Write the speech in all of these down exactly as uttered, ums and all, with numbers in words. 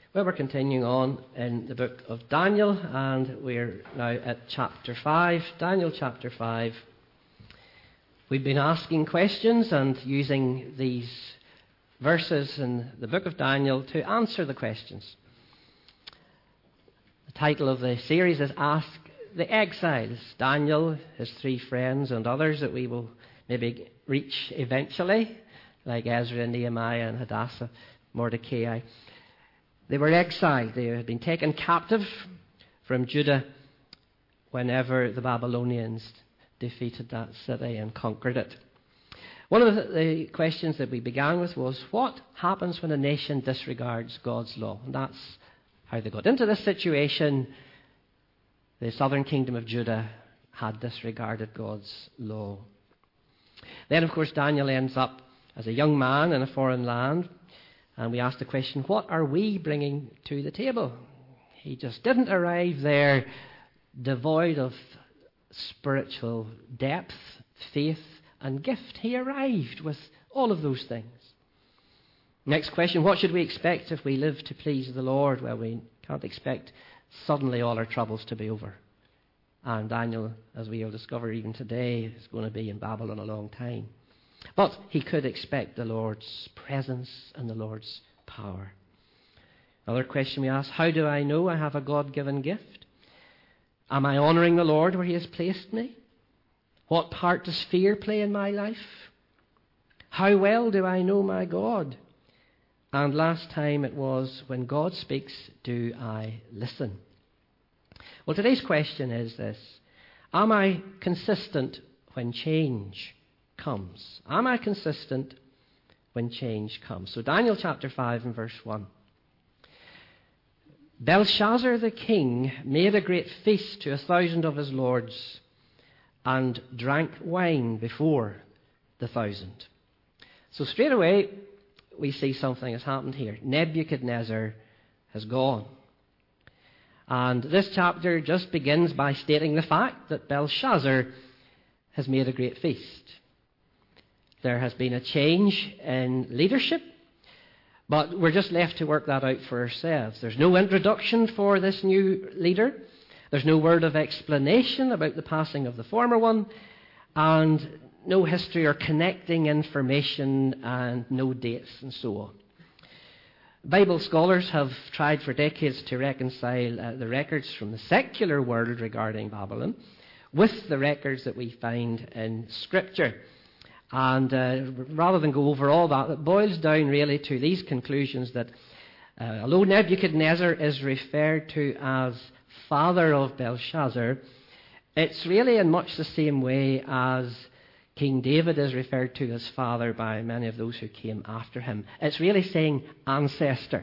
Well, we're continuing on in the book of Daniel, and we're now at chapter five. Daniel chapter five. We've been asking questions and using these verses in the book of Daniel to answer the questions. The title of the series is Ask the Exiles. Daniel, his three friends, and others that we will maybe reach eventually, like Ezra, Nehemiah, and Hadassah, Mordecai. They were exiled. They had been taken captive from Judah whenever the Babylonians defeated that city and conquered it. One of the, the questions that we began with was, what happens when a nation disregards God's law? And that's how they got into this situation. The southern kingdom of Judah had disregarded God's law. Then, of course, Daniel ends up as a young man in a foreign land. And we asked the question, what are we bringing to the table? He just didn't arrive there devoid of spiritual depth, faith, and gift. He arrived with all of those things. Next question, what should we expect if we live to please the Lord? Well, we can't expect suddenly all our troubles to be over. And Daniel, as we will discover even today, is going to be in Babylon a long time. But he could expect the Lord's presence and the Lord's power. Another question we ask, how do I know I have a God-given gift? Am I honouring the Lord where he has placed me? What part does fear play in my life? How well do I know my God? And last time it was, when God speaks, do I listen? Well, today's question is this. Am I consistent when change comes? Am I consistent when change comes? So Daniel chapter five and verse one. Belshazzar the king made a great feast to a thousand of his lords and drank wine before the thousand. So straight away we see something has happened here. Nebuchadnezzar has gone. And this chapter just begins by stating the fact that Belshazzar has made a great feast. There has been a change in leadership, but we're just left to work that out for ourselves. There's no introduction for this new leader. There's no word of explanation about the passing of the former one, and no history or connecting information, and no dates and so on. Bible scholars have tried for decades to reconcile uh, the records from the secular world regarding Babylon with the records that we find in Scripture. And uh, rather than go over all that, it boils down really to these conclusions that uh, although Nebuchadnezzar is referred to as father of Belshazzar, it's really in much the same way as King David is referred to as father by many of those who came after him. It's really saying ancestor.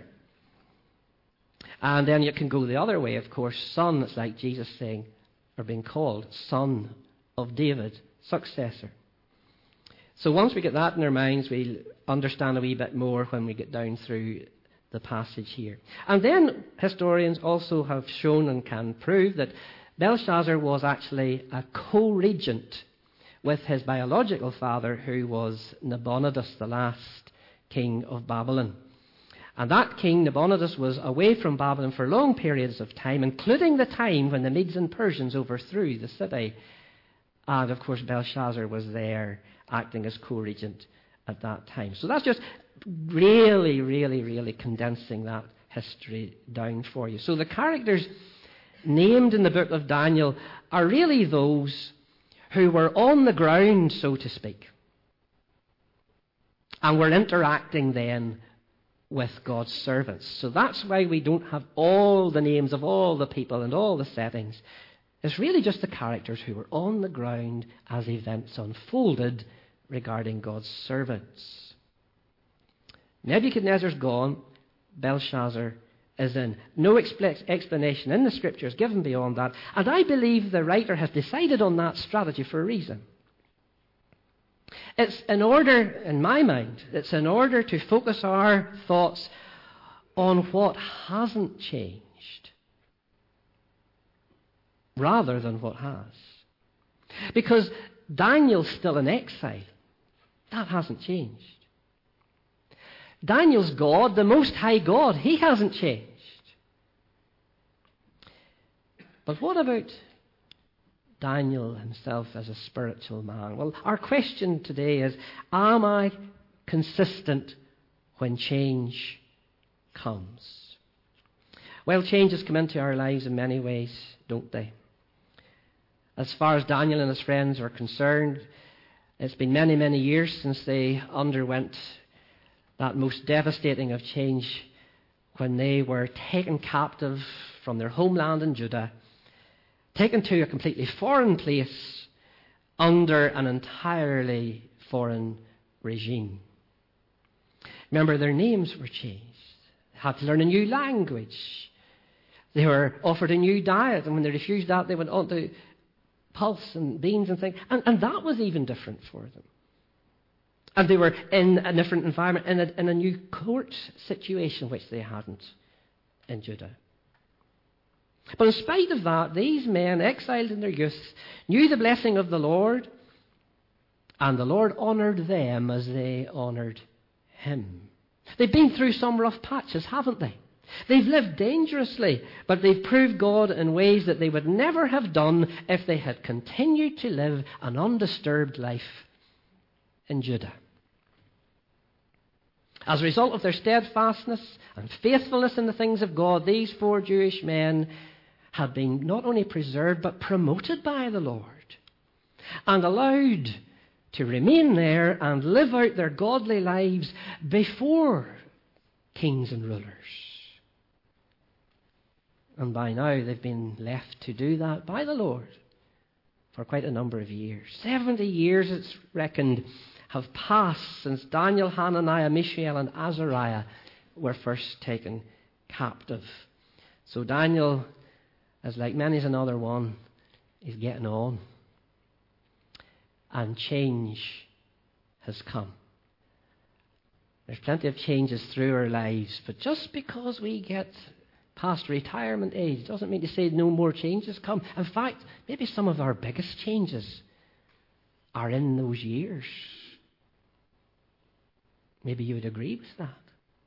And then you can go the other way, of course, son. It's like Jesus saying, or being called, son of David, successor. So once we get that in our minds, we'll understand a wee bit more when we get down through the passage here. And then historians also have shown and can prove that Belshazzar was actually a co-regent with his biological father, who was Nabonidus, the last king of Babylon. And that king, Nabonidus, was away from Babylon for long periods of time, including the time when the Medes and Persians overthrew the city. And, of course, Belshazzar was there acting as co-regent at that time. So that's just really, really, really condensing that history down for you. So the characters named in the book of Daniel are really those who were on the ground, so to speak, and were interacting then with God's servants. So that's why we don't have all the names of all the people and all the settings. It's really just the characters who were on the ground as events unfolded regarding God's servants. Nebuchadnezzar's gone. Belshazzar is in. No expl- explanation in the Scriptures given beyond that. And I believe the writer has decided on that strategy for a reason. It's in order, in my mind, it's in order to focus our thoughts on what hasn't changed rather than what has. Because Daniel's still in exile. That hasn't changed. Daniel's God, the Most High God, he hasn't changed. But what about Daniel himself as a spiritual man? Well, our question today is, am I consistent when change comes? Well, changes come into our lives in many ways, don't they? As far as Daniel and his friends are concerned, it's been many, many years since they underwent that most devastating of change when they were taken captive from their homeland in Judah, taken to a completely foreign place under an entirely foreign regime. Remember, their names were changed. They had to learn a new language. They were offered a new diet, and when they refused that, they went on to pulse and beans and things. And, and that was even different for them. And they were in a different environment, in a, in a new court situation, which they hadn't in Judah. But in spite of that, these men, exiled in their youth, knew the blessing of the Lord, and the Lord honoured them as they honoured Him. They've been through some rough patches, haven't they? They've lived dangerously, but they've proved God in ways that they would never have done if they had continued to live an undisturbed life in Judah. As a result of their steadfastness and faithfulness in the things of God, these four Jewish men had been not only preserved but promoted by the Lord and allowed to remain there and live out their godly lives before kings and rulers. And by now they've been left to do that by the Lord for quite a number of years. Seventy years, it's reckoned, have passed since Daniel, Hananiah, Mishael, and Azariah were first taken captive. So Daniel, as like many as another one, is getting on. And change has come. There's plenty of changes through our lives, but just because we get past retirement age doesn't mean to say no more changes come. In fact, maybe some of our biggest changes are in those years. Maybe you would agree with that.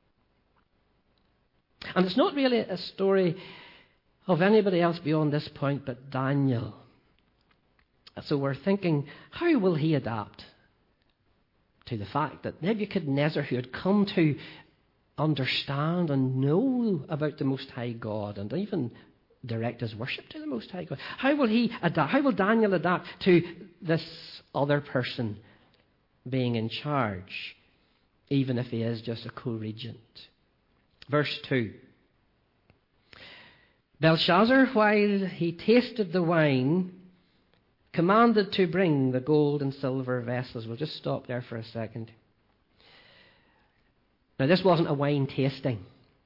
And it's not really a story of anybody else beyond this point but Daniel. So we're thinking, how will he adapt to the fact that Nebuchadnezzar, who had come to understand and know about the Most High God and even direct his worship to the Most High God, how will he adapt? How will Daniel adapt to this other person being in charge, even if he is just a co-regent? Verse two. Belshazzar, while he tasted the wine, commanded to bring the gold and silver vessels. We'll just stop there for a second. Now, this wasn't a wine tasting.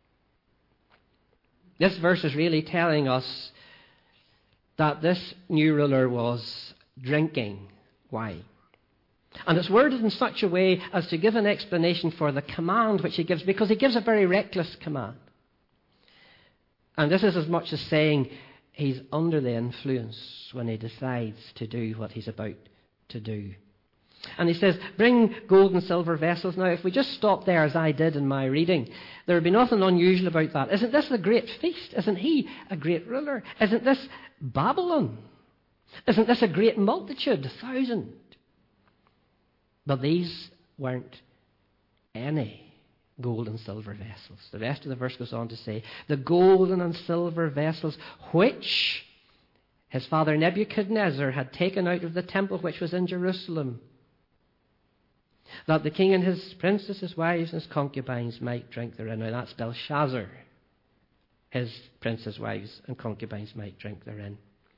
This verse is really telling us that this new ruler was drinking wine. And it's worded in such a way as to give an explanation for the command which he gives, because he gives a very reckless command. And this is as much as saying he's under the influence when he decides to do what he's about to do. And he says, bring gold and silver vessels. Now, if we just stop there, as I did in my reading, there would be nothing unusual about that. Isn't this a great feast? Isn't he a great ruler? Isn't this Babylon? Isn't this a great multitude, a thousand? But these weren't any gold and silver vessels. The rest of the verse goes on to say, the golden and silver vessels which his father Nebuchadnezzar had taken out of the temple which was in Jerusalem, that the king and his princes, his wives, and his concubines might drink therein. Now that's Belshazzar. His princes, wives, and concubines might drink therein.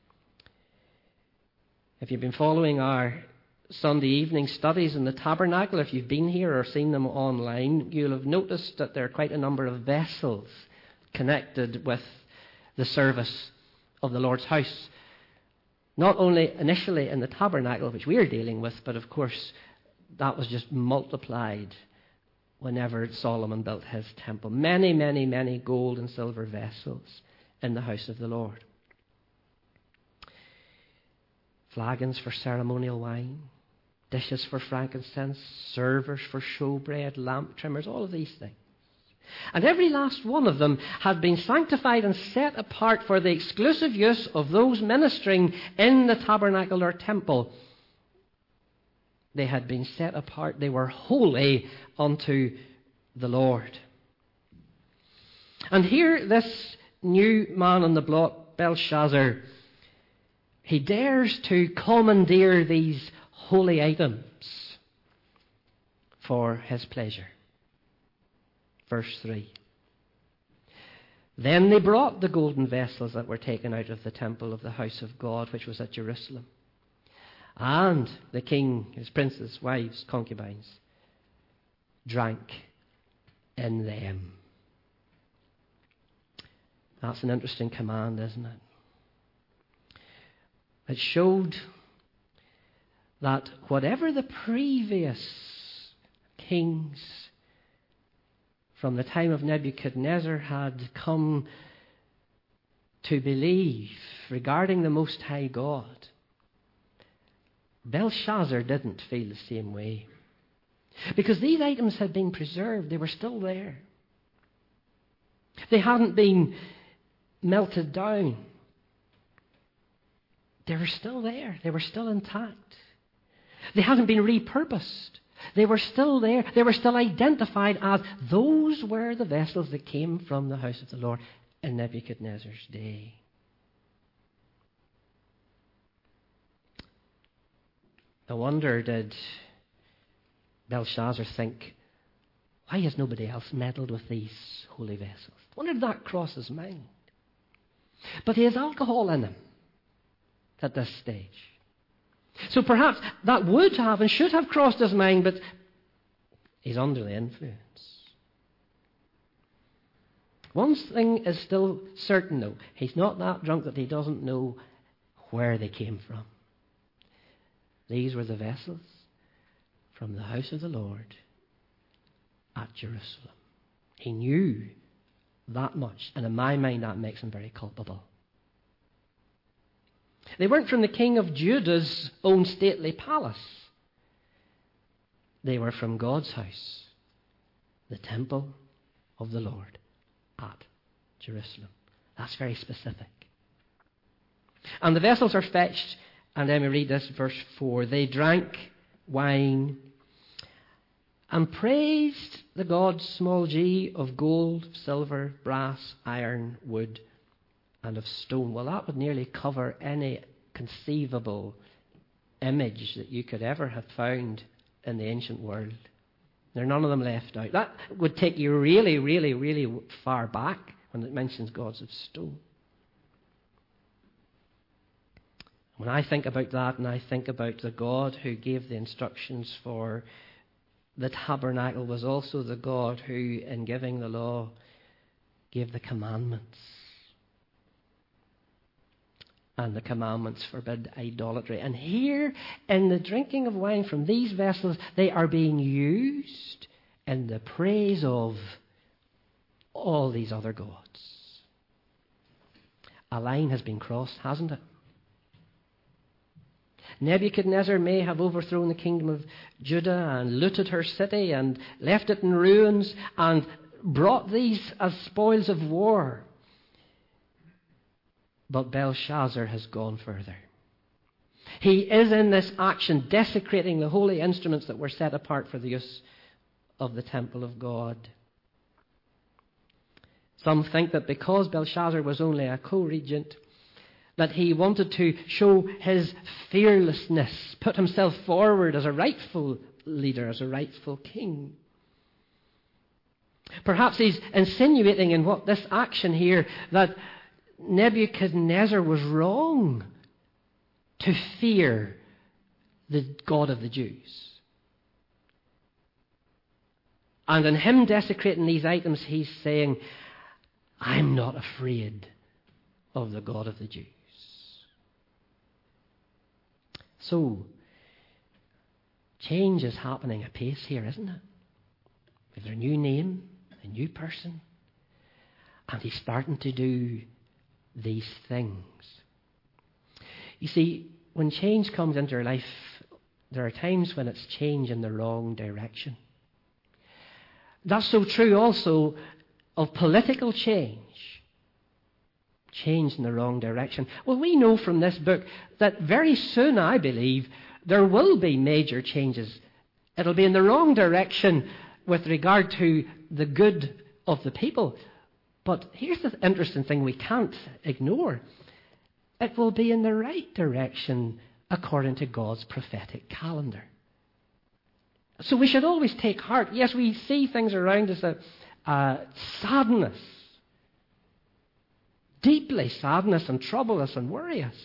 If you've been following our Sunday evening studies in the tabernacle, if you've been here or seen them online, you'll have noticed that there are quite a number of vessels connected with the service of the Lord's house. Not only initially in the tabernacle, which we are dealing with, but of course that was just multiplied whenever Solomon built his temple. Many, many, many gold and silver vessels in the house of the Lord. Flagons for ceremonial wine, dishes for frankincense, servers for showbread, lamp trimmers, all of these things. And every last one of them had been sanctified and set apart for the exclusive use of those ministering in the tabernacle or temple. They had been set apart. They were holy unto the Lord. And here this new man on the block, Belshazzar, he dares to commandeer these holy items for his pleasure. Verse three. Then they brought the golden vessels that were taken out of the temple of the house of God, which was at Jerusalem. And the king, his princes, wives, concubines, drank in them. That's an interesting command, isn't it? It showed that whatever the previous kings from the time of Nebuchadnezzar had come to believe regarding the Most High God, Belshazzar didn't feel the same way. Because these items had been preserved. They were still there. They hadn't been melted down. They were still there. They were still intact. They hadn't been repurposed. They were still there. They were still identified as those were the vessels that came from the house of the Lord in Nebuchadnezzar's day. I wonder, did Belshazzar think, why has nobody else meddled with these holy vessels? I wonder did that cross his mind. But he has alcohol in him at this stage. So perhaps that would have and should have crossed his mind, but he's under the influence. One thing is still certain, though. He's not that drunk that he doesn't know where they came from. These were the vessels from the house of the Lord at Jerusalem. He knew that much, and in my mind that makes him very culpable. They weren't from the king of Judah's own stately palace. They were from God's house, the temple of the Lord at Jerusalem. That's very specific. And the vessels are fetched, and then we read this, verse four. They drank wine and praised the God, small g, of gold, silver, brass, iron, wood, and of stone. Well, that would nearly cover any conceivable image that you could ever have found in the ancient world. There are none of them left out. That would take you really, really, really far back when it mentions gods of stone. When I think about that, and I think about the God who gave the instructions for the tabernacle, was also the God who, in giving the law, gave the commandments. And the commandments forbid idolatry. And here, in the drinking of wine from these vessels, they are being used in the praise of all these other gods. A line has been crossed, hasn't it? Nebuchadnezzar may have overthrown the kingdom of Judah and looted her city and left it in ruins and brought these as spoils of war. But Belshazzar has gone further. He is in this action desecrating the holy instruments that were set apart for the use of the temple of God. Some think that because Belshazzar was only a co-regent, that he wanted to show his fearlessness, put himself forward as a rightful leader, as a rightful king. Perhaps he's insinuating in what this action here that Nebuchadnezzar was wrong to fear the God of the Jews. And in him desecrating these items, he's saying, I'm not afraid of the God of the Jews. So, change is happening apace here, isn't it? With a new name, a new person, and he's starting to do these things. You see, when change comes into our life, there are times when it's change in the wrong direction. That's so true also of political change, change in the wrong direction. Well, we know from this book that very soon, I believe, there will be major changes. It'll be in the wrong direction with regard to the good of the people. But here's the interesting thing we can't ignore. It will be in the right direction according to God's prophetic calendar. So we should always take heart. Yes, we see things around us that uh, sadden us, deeply sadden us and trouble us and worry us.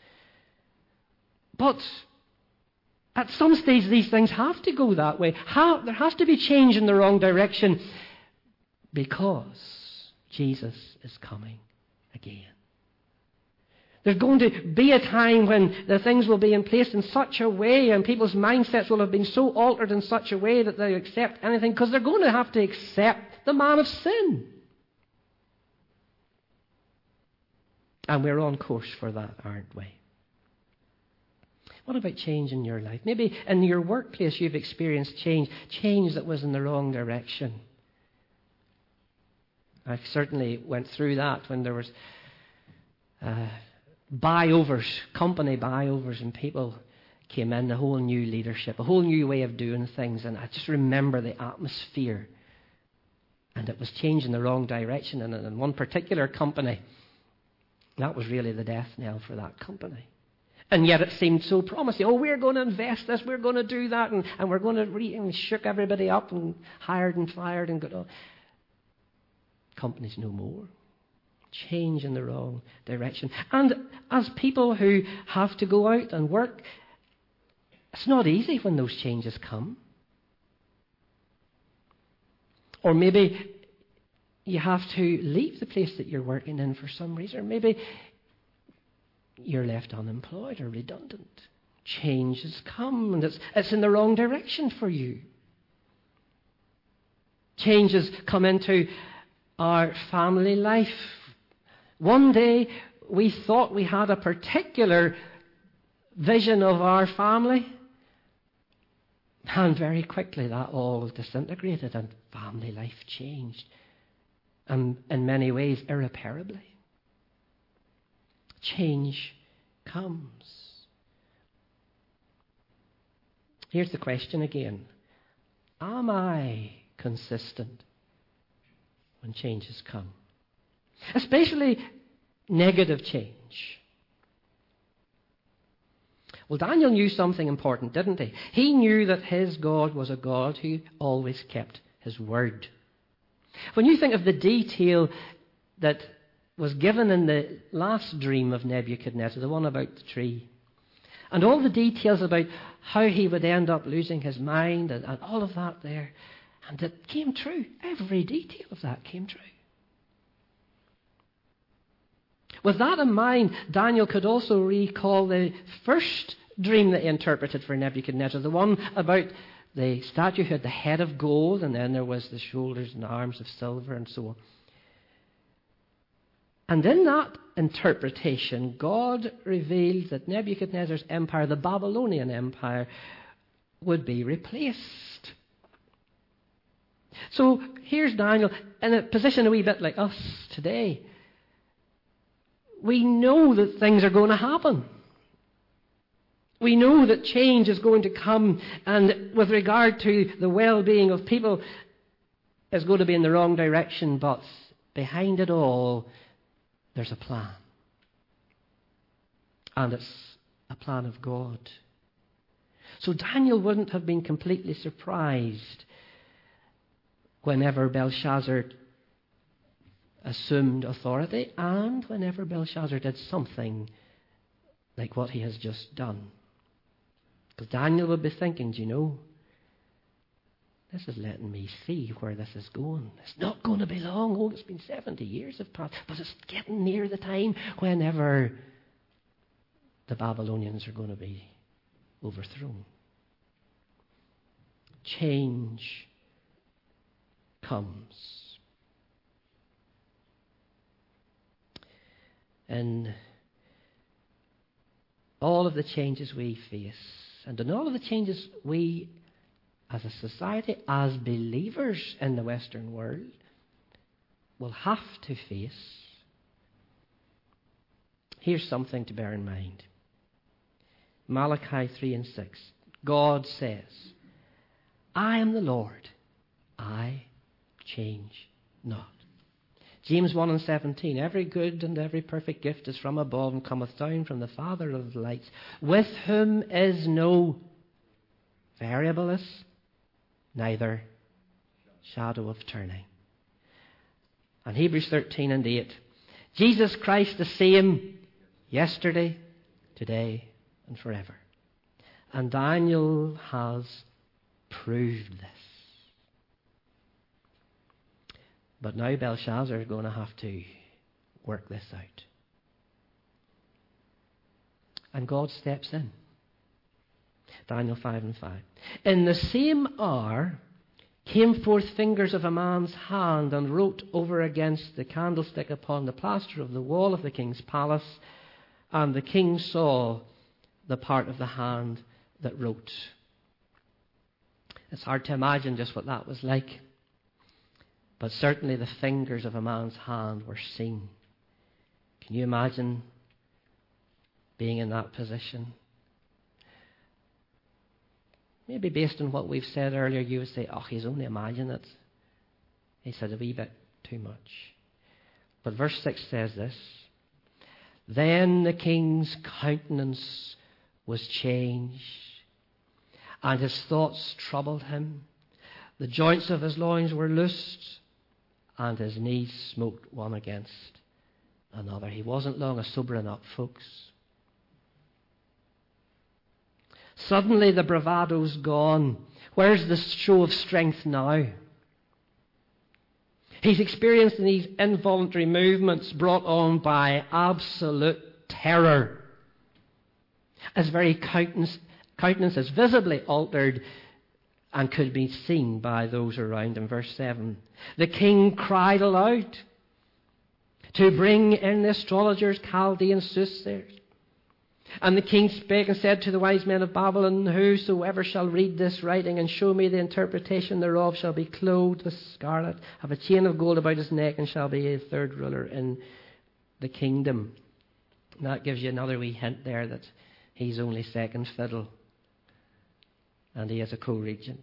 But at some stage, these things have to go that way. How, there has to be change in the wrong direction because Jesus is coming again. There's going to be a time when the things will be in place in such a way and people's mindsets will have been so altered in such a way that they accept anything because they're going to have to accept the man of sin. And we're on course for that, aren't we? What about change in your life? Maybe in your workplace you've experienced change, change that was in the wrong direction. I certainly went through that when there was uh, buyovers, company buyovers, and people came in, a whole new leadership, a whole new way of doing things. And I just remember the atmosphere. And it was changed in the wrong direction. And in one particular company, that was really the death knell for that company. And yet it seemed so promising. Oh, we're going to invest this, we're going to do that, and, and we're going to re- and shook everybody up and hired and fired and got on. Companies no more. Change in the wrong direction. And as people who have to go out and work, it's not easy when those changes come. Or maybe you have to leave the place that you're working in for some reason. Or maybe you're left unemployed or redundant. Change has come and it's, it's in the wrong direction for you. Changes come into our family life. One day we thought we had a particular vision of our family, and very quickly that all disintegrated and family life changed, and in many ways irreparably. Change comes. Here's the question again. Am I consistent when changes come? Especially negative change. Well, Daniel knew something important, didn't he? He knew that his God was a God who always kept his word. When you think of the detail that was given in the last dream of Nebuchadnezzar, the one about the tree, and all the details about how he would end up losing his mind and, and all of that there, and it came true. Every detail of that came true. With that in mind, Daniel could also recall the first dream that he interpreted for Nebuchadnezzar, the one about the statue who had the head of gold, and then there was the shoulders and arms of silver and so on. And in that interpretation, God revealed that Nebuchadnezzar's empire, the Babylonian Empire, would be replaced. So here's Daniel in a position a wee bit like us today. We know that things are going to happen. We know that change is going to come, and with regard to the well-being of people, is going to be in the wrong direction, but behind it all, there's a plan. And it's a plan of God. So Daniel wouldn't have been completely surprised whenever Belshazzar assumed authority, and whenever Belshazzar did something like what he has just done. Because Daniel would be thinking, do you know, this is letting me see where this is going. It's not going to be long. Oh, it's been seventy years have passed, but it's getting near the time whenever the Babylonians are going to be overthrown. Change comes. In all of the changes we face, and in all of the changes we, as a society, as believers in the Western world, will have to face, here's something to bear in mind. Malachi three and six. God says, I am the Lord, I change not. James one and seventeen. Every good and every perfect gift is from above and cometh down from the Father of lights, with whom is no variableness, neither shadow of turning. And Hebrews thirteen and eight. Jesus Christ the same yesterday, today, and forever. And Daniel has proved this. But now Belshazzar is going to have to work this out. And God steps in. Daniel five and five. In the same hour came forth fingers of a man's hand and wrote over against the candlestick upon the plaster of the wall of the king's palace. And the king saw the part of the hand that wrote. It's hard to imagine just what that was like. But certainly the fingers of a man's hand were seen. Can you imagine being in that position? Maybe based on what we've said earlier, you would say, oh, he's only imagined it. He said a wee bit too much. But verse six says this. Then the king's countenance was changed, and his thoughts troubled him. The joints of his loins were loosed, and his knees smote one against another. He wasn't long a sobering up, folks. Suddenly the bravado's gone. Where's the show of strength now? He's experiencing these involuntary movements brought on by absolute terror. His very countenance, countenance is visibly altered and could be seen by those around him. Verse seven. The king cried aloud to bring in the astrologers, Chaldeans, soothsayers. And the king spake and said to the wise men of Babylon, whosoever shall read this writing and show me the interpretation thereof shall be clothed with scarlet, have a chain of gold about his neck, and shall be a third ruler in the kingdom. And that gives you another wee hint there that he's only second fiddle. And he is a co-regent.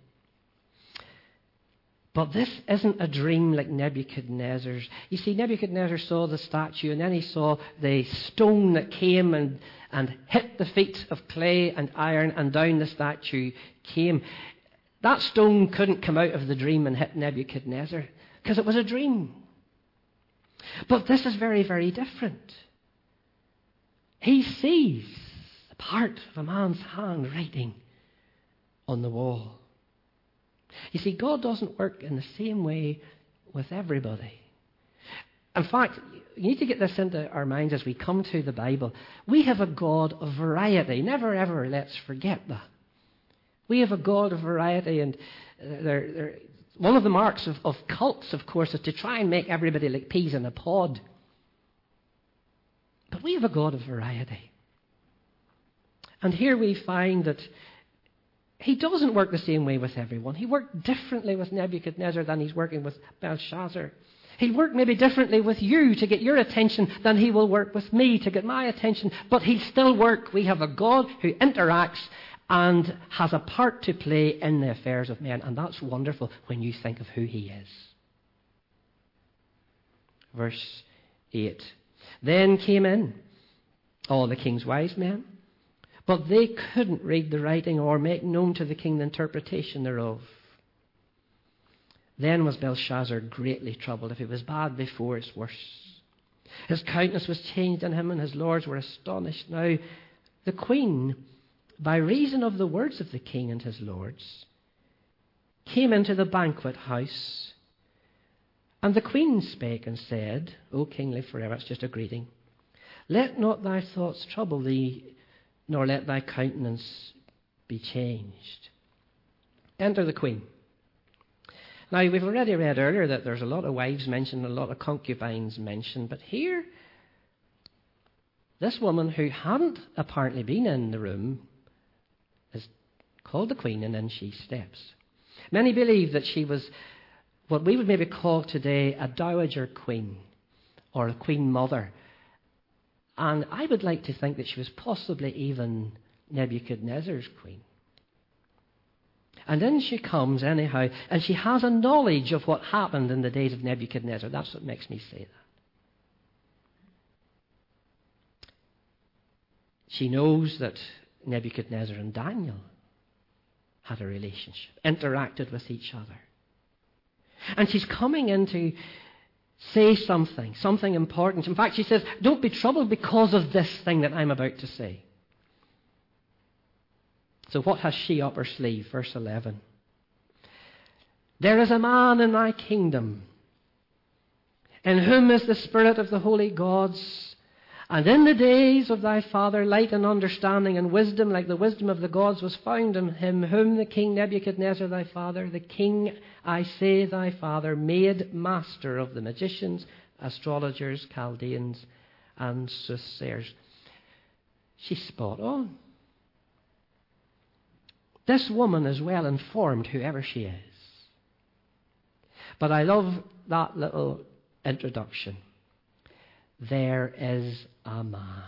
But this isn't a dream like Nebuchadnezzar's. You see, Nebuchadnezzar saw the statue, and then he saw the stone that came and, and hit the feet of clay and iron, and down the statue came. That stone couldn't come out of the dream and hit Nebuchadnezzar, because it was a dream. But this is very, very different. He sees the part of a man's hand writing on the wall. You see, God doesn't work in the same way with everybody. In fact, you need to get this into our minds as we come to the Bible. We have a God of variety. Never ever let's forget that. We have a God of variety, and they're, they're, one of the marks of, of cults, of course, is to try and make everybody like peas in a pod. But we have a God of variety. And here we find that He doesn't work the same way with everyone. He worked differently with Nebuchadnezzar than he's working with Belshazzar. He'll work maybe differently with you to get your attention than he will work with me to get my attention. But he'll still work. We have a God who interacts and has a part to play in the affairs of men. And that's wonderful when you think of who he is. Verse eight. Then came in all the king's wise men, but they couldn't read the writing or make known to the king the interpretation thereof. Then was Belshazzar greatly troubled. If it was bad before, it's worse. His countenance was changed in him, and his lords were astonished. Now, the queen, by reason of the words of the king and his lords, came into the banquet house. And the queen spake and said, O king, live forever. It's just a greeting. Let not thy thoughts trouble thee, nor let thy countenance be changed. Enter the queen. Now, we've already read earlier that there's a lot of wives mentioned, a lot of concubines mentioned, but here, this woman who hadn't apparently been in the room is called the queen, and then she steps. Many believe that she was what we would maybe call today a dowager queen or a queen mother. And I would like to think that she was possibly even Nebuchadnezzar's queen. And then she comes anyhow, and she has a knowledge of what happened in the days of Nebuchadnezzar. That's what makes me say that. She knows that Nebuchadnezzar and Daniel had a relationship, interacted with each other. And she's coming in to say something, something important. In fact, she says, don't be troubled because of this thing that I'm about to say. So what has she up her sleeve? Verse eleven. There is a man in thy kingdom, in whom is the spirit of the holy gods. And in the days of thy father, light and understanding and wisdom, like the wisdom of the gods, was found in him, whom the king Nebuchadnezzar thy father, the king, I say, thy father, made master of the magicians, astrologers, Chaldeans, and soothsayers. She's spot on. This woman is well informed, whoever she is. But I love that little introduction. There is a man.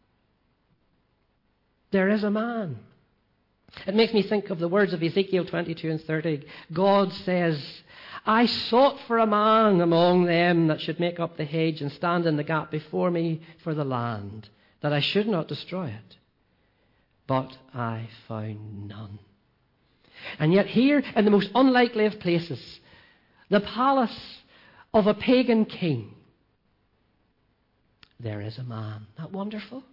There is a man. It makes me think of the words of Ezekiel twenty-two and thirty. God says, I sought for a man among them that should make up the hedge and stand in the gap before me for the land, that I should not destroy it. But I found none. And yet here, in the most unlikely of places, the palace of a pagan king, there is a man. Isn't that wonderful?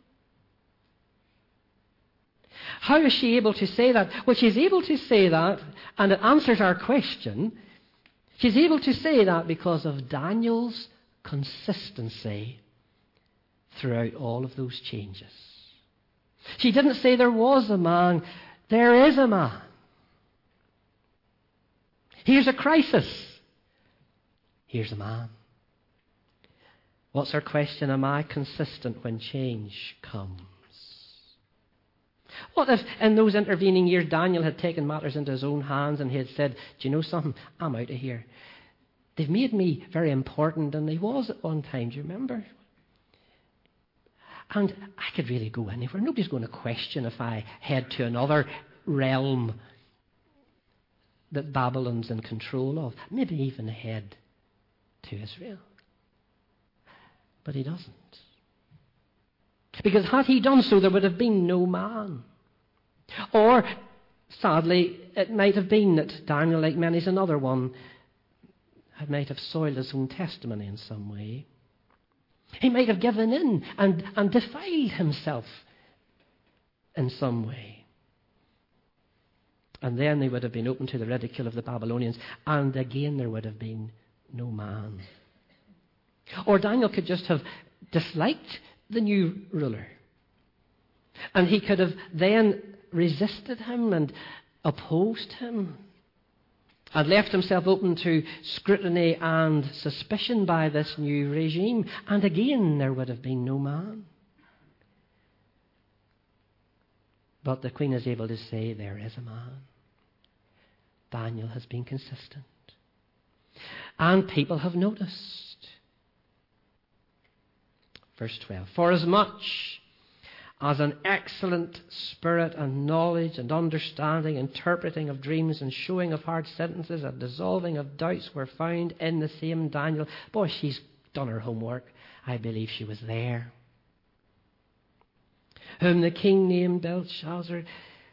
How is she able to say that? Well, she's able to say that, and it answers our question. She's able to say that because of Daniel's consistency throughout all of those changes. She didn't say there was a man. There is a man. Here's a crisis. Here's a man. What's our question? Am I consistent when change comes? What if in those intervening years Daniel had taken matters into his own hands and he had said, do you know something? I'm out of here. They've made me very important, and he was at one time, do you remember? And I could really go anywhere. Nobody's going to question if I head to another realm that Babylon's in control of. Maybe even head to Israel. But he doesn't. Because had he done so, there would have been no man. Or, sadly, it might have been that Daniel, like many's another one, had might have soiled his own testimony in some way. He might have given in and, and defiled himself in some way. And then they would have been open to the ridicule of the Babylonians. And again, there would have been no man. Or Daniel could just have disliked the new ruler. And he could have then resisted him and opposed him and left himself open to scrutiny and suspicion by this new regime. And again, there would have been no man. But the queen is able to say, there is a man. Daniel has been consistent. And people have noticed. Verse twelve. For as much as an excellent spirit and knowledge and understanding, interpreting of dreams and showing of hard sentences and dissolving of doubts were found in the same Daniel. Boy, she's done her homework. I believe she was there. Whom the king named Belshazzar.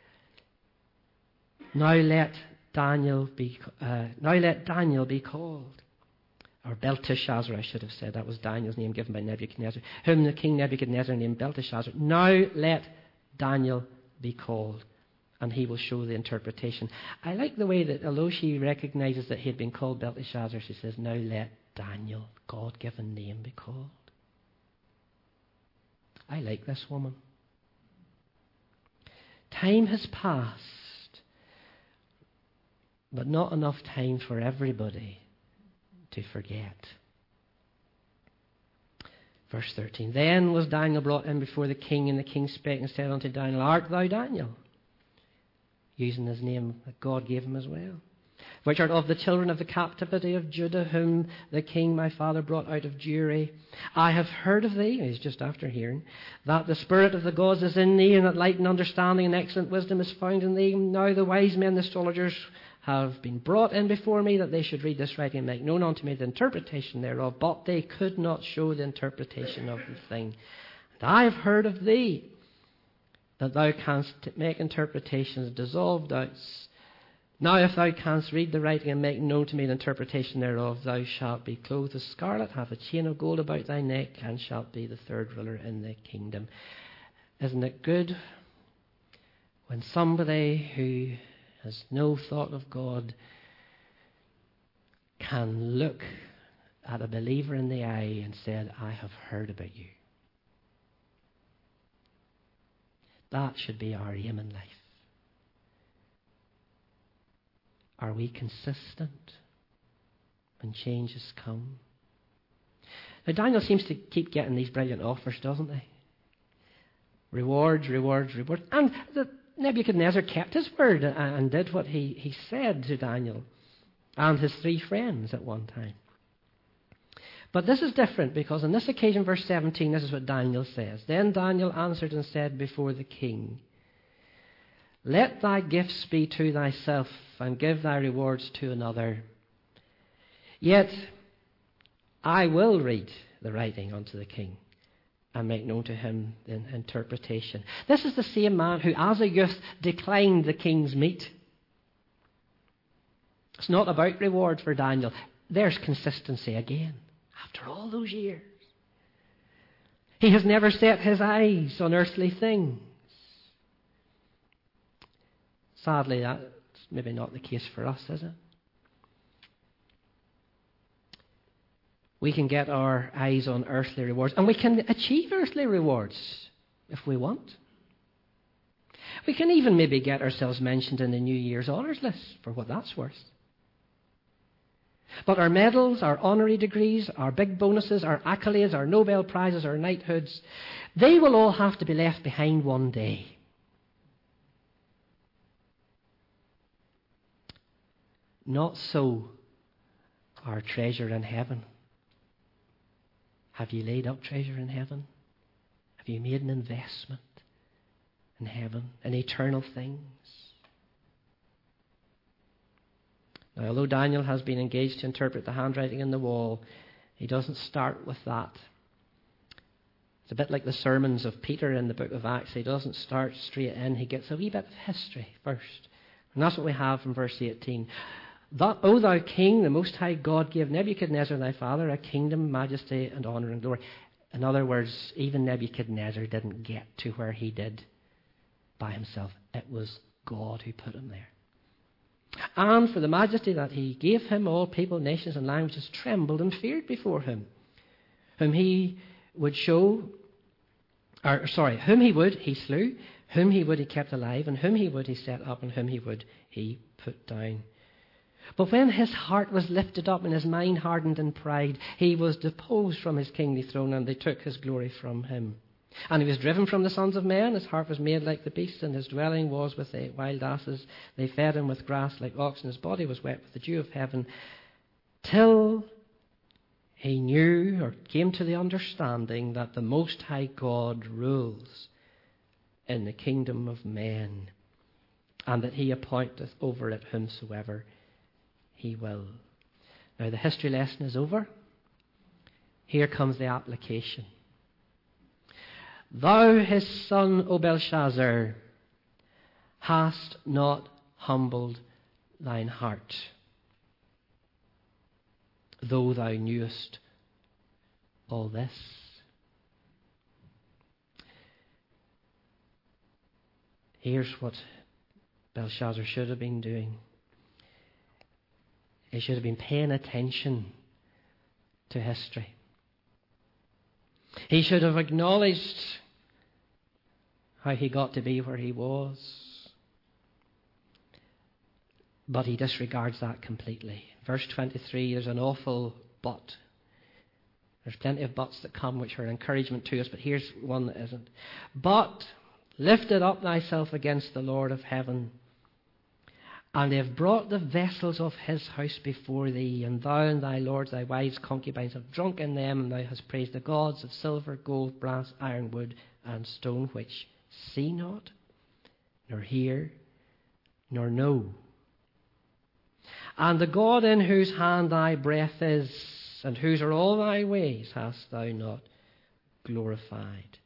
Now let Daniel be. Uh, now let Daniel be called. Or Belteshazzar, I should have said. That was Daniel's name given by Nebuchadnezzar. Whom the king Nebuchadnezzar named Belteshazzar. Now let Daniel be called, and he will show the interpretation. I like the way that, although she recognizes that he had been called Belteshazzar, she says, now let Daniel, God-given name, be called. I like this woman. Time has passed, but not enough time for everybody to forget. Verse thirteen. Then was Daniel brought in before the king, and the king spake and said unto Daniel, art thou Daniel? Using his name that God gave him as well. which are of the children of the captivity of Judah, whom the king my father brought out of Jewry. I have heard of thee," he's just after hearing, "that the spirit of the gods is in thee, and that light and understanding and excellent wisdom is found in thee. Now the wise men, the astrologers, have been brought in before me, that they should read this writing and make known unto me the interpretation thereof, but they could not show the interpretation of the thing. And I have heard of thee, that thou canst make interpretations, dissolve doubts. Now if thou canst read the writing and make known to me the interpretation thereof, thou shalt be clothed with scarlet, have a chain of gold about thy neck, and shalt be the third ruler in the kingdom." Isn't it good when somebody who has no thought of God can look at a believer in the eye and say, "I have heard about you"? That should be our aim in life. Are we consistent when changes come? Now, Daniel seems to keep getting these brilliant offers, doesn't he? Rewards, rewards, rewards. And the, Nebuchadnezzar kept his word and did what he, he said to Daniel and his three friends at one time. But this is different, because on this occasion, verse seventeen, this is what Daniel says. "Then Daniel answered and said before the king, Let thy gifts be to thyself, and give thy rewards to another. Yet I will read the writing unto the king, and make known to him the interpretation." This is the same man who, as a youth, declined the king's meat. It's not about reward for Daniel. There's consistency again, after all those years. He has never set his eyes on earthly things. Sadly, that's maybe not the case for us, is it? We can get our eyes on earthly rewards, and we can achieve earthly rewards if we want. We can even maybe get ourselves mentioned in the New Year's honours list, for what that's worth. But our medals, our honorary degrees, our big bonuses, our accolades, our Nobel Prizes, our knighthoods, they will all have to be left behind one day. Not so our treasure in heaven. Have you laid up treasure in heaven? Have you made an investment in heaven, in eternal things? Now, although Daniel has been engaged to interpret the handwriting in the wall, he doesn't start with that. It's a bit like the sermons of Peter in the book of Acts. He doesn't start straight in. He gets a wee bit of history first. And that's what we have from verse eighteen. "That, O thou king, the Most High God gave Nebuchadnezzar thy father a kingdom, majesty, and honour and glory." In other words, even Nebuchadnezzar didn't get to where he did by himself. It was God who put him there. "And for the majesty that he gave him, all people, nations, and languages trembled and feared before him. Whom he would show, or sorry, whom he would, he slew. Whom he would, he kept alive. And whom he would, he set up. And whom he would, he put down. But when his heart was lifted up and his mind hardened in pride, he was deposed from his kingly throne, and they took his glory from him. And he was driven from the sons of men. His heart was made like the beast, and his dwelling was with the wild asses. They fed him with grass like oxen. His body was wet with the dew of heaven, till he knew or came to the understanding that the Most High God rules in the kingdom of men, and that he appointeth over it whomsoever he will." Now the history lesson is over. Here comes the application. "Thou his son, O Belshazzar, hast not humbled thine heart, though thou knewest all this." Here's what Belshazzar should have been doing. He should have been paying attention to history. He should have acknowledged how he got to be where he was. But he disregards that completely. Verse twenty-three, there's an awful but. There's plenty of buts that come which are an encouragement to us, but here's one that isn't. "But lift it up thyself against the Lord of heaven, And they have brought the vessels of his house before thee, and thou and thy lords, thy wives, concubines have drunk in them, and thou hast praised the gods of silver, gold, brass, iron, wood, and stone, which see not, nor hear, nor know. And the God in whose hand thy breath is, and whose are all thy ways, hast thou not glorified.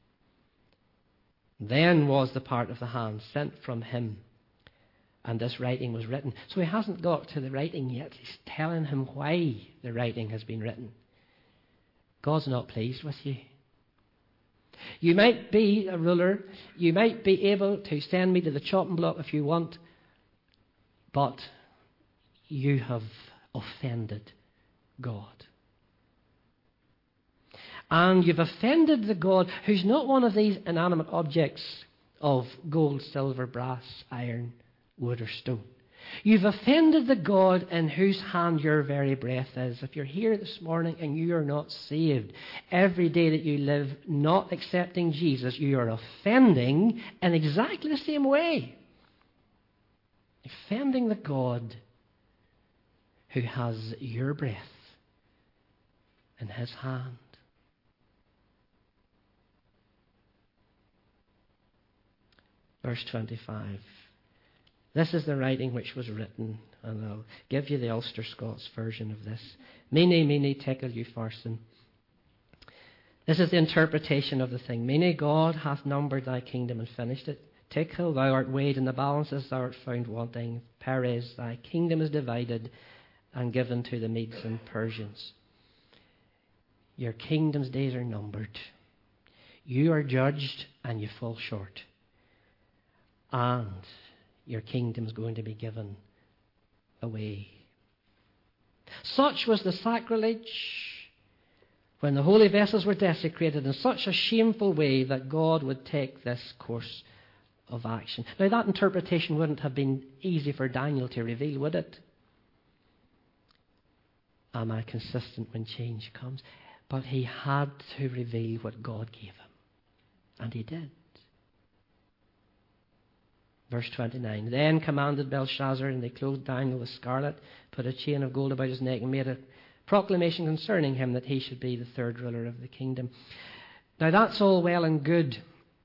Then was the part of the hand sent from him, and this writing was written. So he hasn't got to the writing yet. He's telling him why the writing has been written. God's not pleased with you. You might be a ruler. You might be able to send me to the chopping block if you want. But you have offended God. And you've offended the God who's not one of these inanimate objects of gold, silver, brass, iron, wood or stone. You've offended the God in whose hand your very breath is. If you're here this morning and you are not saved, every day that you live not accepting Jesus, you are offending in exactly the same way. Offending the God who has your breath in his hand. Verse twenty-five. This is the writing which was written, and I'll give you the Ulster Scots version of this. Mene, mene, tekel upharsin. This is the interpretation of the thing. Mene, God hath numbered thy kingdom and finished it. Tekel, thou art weighed in the balances, thou art found wanting. Peres, thy kingdom is divided and given to the Medes and Persians. Your kingdom's days are numbered. You are judged and you fall short. And your kingdom's going to be given away. Such was the sacrilege when the holy vessels were desecrated in such a shameful way that God would take this course of action. Now that interpretation wouldn't have been easy for Daniel to reveal, would it? Am I consistent when change comes? But he had to reveal what God gave him. And he did. Verse twenty-nine. Then commanded Belshazzar, and they clothed Daniel with scarlet, put a chain of gold about his neck, and made a proclamation concerning him that he should be the third ruler of the kingdom. Now that's all well and good.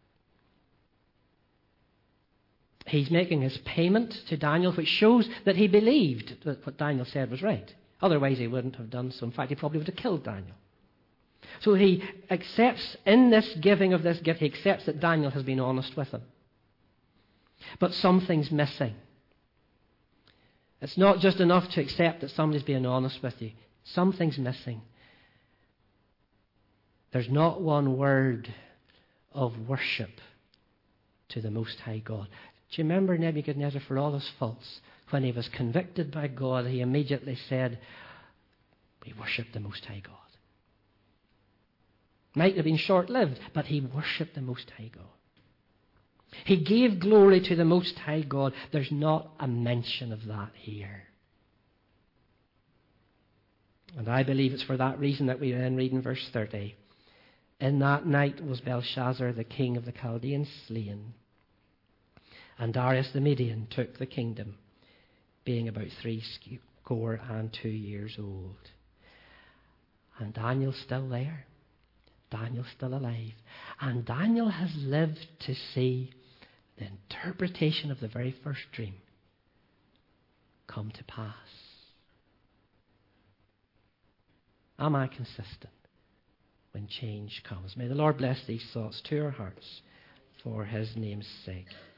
He's making his payment to Daniel, which shows that he believed that what Daniel said was right. Otherwise he wouldn't have done so. In fact, he probably would have killed Daniel. So he accepts, in this giving of this gift, he accepts that Daniel has been honest with him. But something's missing. It's not just enough to accept that somebody's being honest with you. Something's missing. There's not one word of worship to the Most High God. Do you remember Nebuchadnezzar, for all his faults, when he was convicted by God, he immediately said, we worship the Most High God. Might have been short-lived, but he worshipped the Most High God. He gave glory to the Most High God. There's not a mention of that here. And I believe it's for that reason that we then read in verse thirty. In that night was Belshazzar, the king of the Chaldeans, slain. And Darius the Median took the kingdom, being about three score and two years old. And Daniel's still there. Daniel's still alive. And Daniel has lived to see the interpretation of the very first dream come to pass. Am I consistent when change comes? May the Lord bless these thoughts to our hearts for his name's sake.